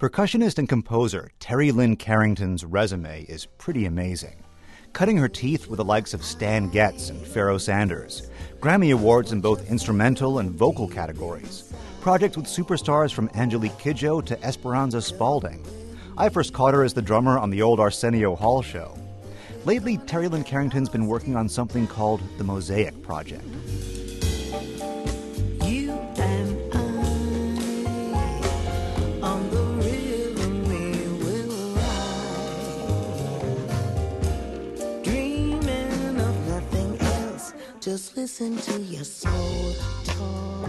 Percussionist and composer Terry Lynn Carrington's resume is pretty amazing. Cutting her teeth with the likes of Stan Getz and Pharoah Sanders, Grammy Awards in both instrumental and vocal categories, projects with superstars from Angelique Kidjo to Esperanza Spalding. I first caught her as the drummer on the old Arsenio Hall show. Lately, Terry Lynn Carrington's been working on something called the Mosaic Project. You and I, on the river we will ride, dreaming of nothing else, just listen to your soul talk.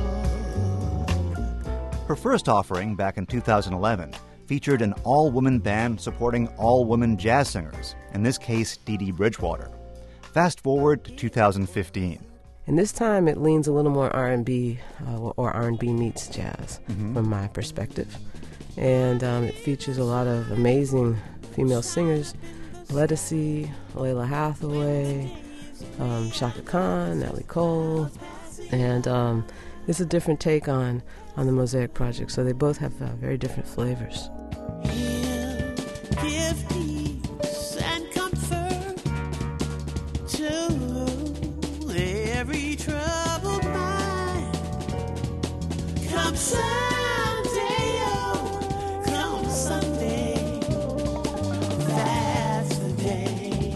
Her first offering, back in 2011, featured an all-woman band supporting all-woman jazz singers, in this case, Dee Dee Bridgewater. Fast forward to 2015. And this time it leans a little more R&B, or R&B meets jazz, from my perspective. And it features a lot of amazing female singers, Ledisi, Layla Hathaway, Chaka Khan, Natalie Cole, and it's a different take on the Mosaic Project, so they both have very different flavors. Give peace and comfort to every troubled mind. Come Sunday, oh, come Sunday, that's the day.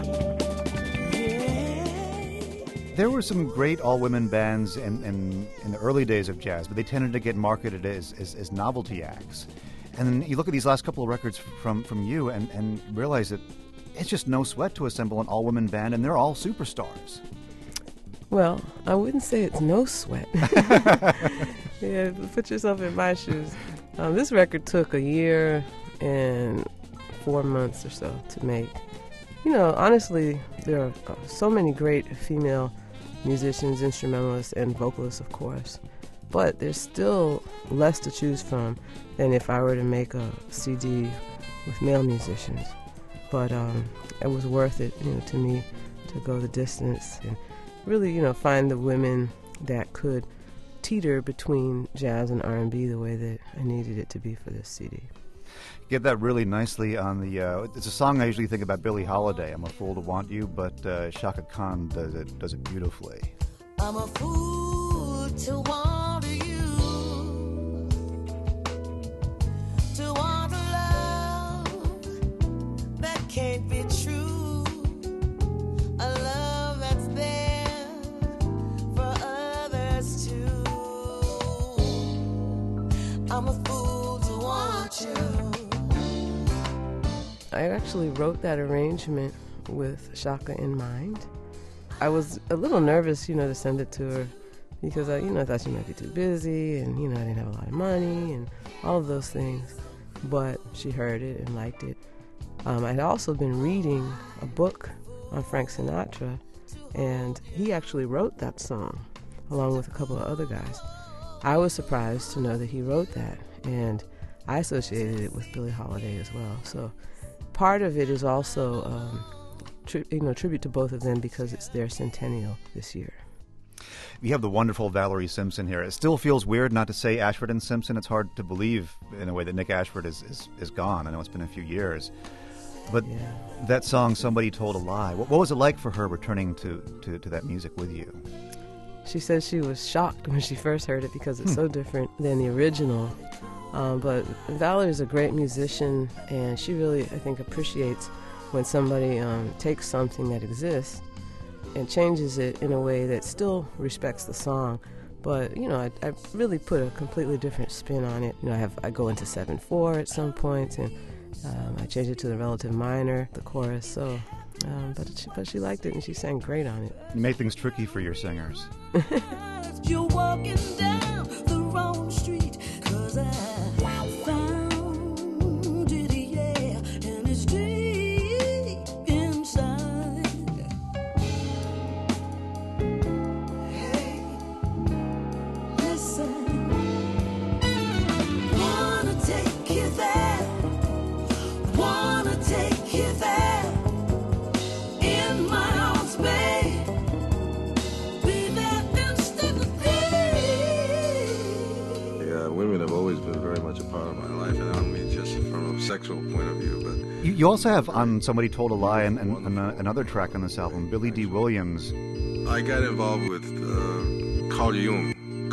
Yeah. There were some great all-women bands in the early days of jazz, but they tended to get marketed as novelty acts. And then you look at these last couple of records from you and realize that it's just no sweat to assemble an all-women band, and they're all superstars. Well, I wouldn't say it's no sweat. Yeah, put yourself in my shoes. This record took a year and 4 months or so to make. You know, honestly, there are so many great female musicians, instrumentalists, and vocalists, of course. But there's still less to choose from than if I were to make a CD with male musicians. But it was worth it, to me, to go the distance and really, find the women that could teeter between jazz and R&B the way that I needed it to be for this CD. Get that really nicely on the... it's a song I usually think about Billie Holiday, I'm a Fool to Want You, but Chaka Khan does it beautifully. I'm a fool to want you, to want a love that can't be true, a love that's there for others too. I'm a fool to want you. I actually wrote that arrangement with Chaka in mind. I was a little nervous, to send it to her because I thought she might be too busy and, I didn't have a lot of money and all of those things. But she heard it and liked it. I'd also been reading a book on Frank Sinatra, and he actually wrote that song along with a couple of other guys. I was surprised to know that he wrote that, and I associated it with Billie Holiday as well. So part of it is also tribute to both of them because it's their centennial this year. You have the wonderful Valerie Simpson here. It still feels weird not to say Ashford and Simpson. It's hard to believe, in a way, that Nick Ashford is gone. I know it's been a few years. But yeah. That song, Somebody Told a Lie, what was it like for her returning to that music with you? She said she was shocked when she first heard it because it's so different than the original. But Valerie's a great musician, and she really, I think, appreciates when somebody takes something that exists and changes it in a way that still respects the song. But, I really put a completely different spin on it. I go into 7/4 at some points, and I changed it to the relative minor, the chorus. So, but she liked it, and she sang great on it. You make things tricky for your singers. You're walking down the wrong street, 'cause I found it, yeah, and it's deep inside. Hey, listen, wanna take you there, wanna take you there, in my arms, babe, be there instantly. Women have always been very sexual point of view, but You also have on Somebody Told a Lie and another track on this album, Billy D. Williams. I got involved with Carl Jung,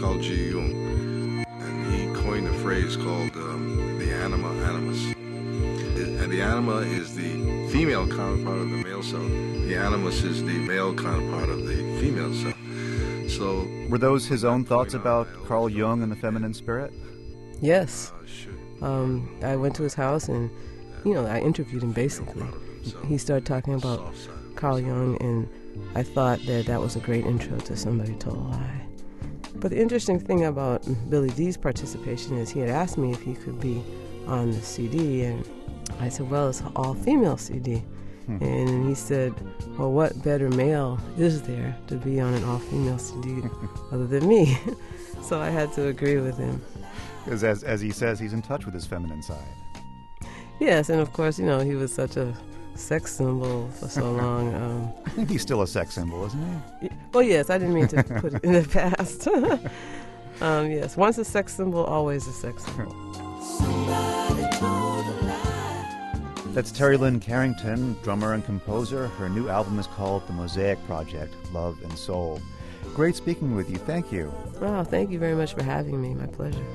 and he coined a phrase called the anima animus. And the anima is the female counterpart of the male self. The animus is the male counterpart of the female self. So, Were those his own thoughts about Carl Jung and the feminine spirit? Yes. I went to his house and, I interviewed him basically. He started talking about Carl Jung, and I thought that was a great intro to Somebody Told a Lie. But the interesting thing about Billy D's participation is he had asked me if he could be on the CD, and I said, well, it's an all-female CD. And he said, well, what better male is there to be on an all-female CD other than me? So I had to agree with him. Because as he says, he's in touch with his feminine side. Yes, and of course, he was such a sex symbol for so long. I think he's still a sex symbol, isn't he? Well, yes, I didn't mean to put it in the past. Yes, once a sex symbol, always a sex symbol. That's Terry Lynn Carrington, drummer and composer. Her new album is called The Mosaic Project, Love and Soul. Great speaking with you. Thank you. Oh, thank you very much for having me. My pleasure.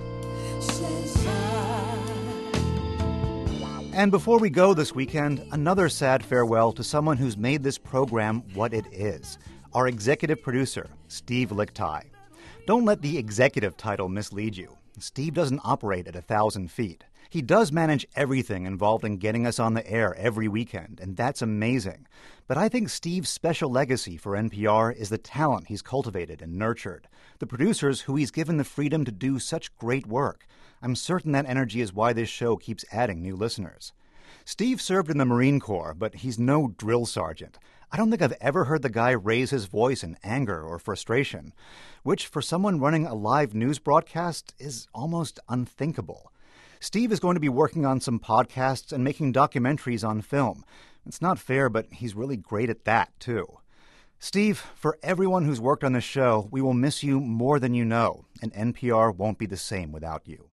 And before we go this weekend, another sad farewell to someone who's made this program what it is, our executive producer, Steve Lickteig. Don't let the executive title mislead you. Steve doesn't operate at 1,000 feet. He does manage everything involved in getting us on the air every weekend, and that's amazing. But I think Steve's special legacy for NPR is the talent he's cultivated and nurtured, the producers who he's given the freedom to do such great work. I'm certain that energy is why this show keeps adding new listeners. Steve served in the Marine Corps, but he's no drill sergeant. I don't think I've ever heard the guy raise his voice in anger or frustration, which for someone running a live news broadcast is almost unthinkable. Steve is going to be working on some podcasts and making documentaries on film. It's not fair, but he's really great at that, too. Steve, for everyone who's worked on this show, we will miss you more than you know, and NPR won't be the same without you.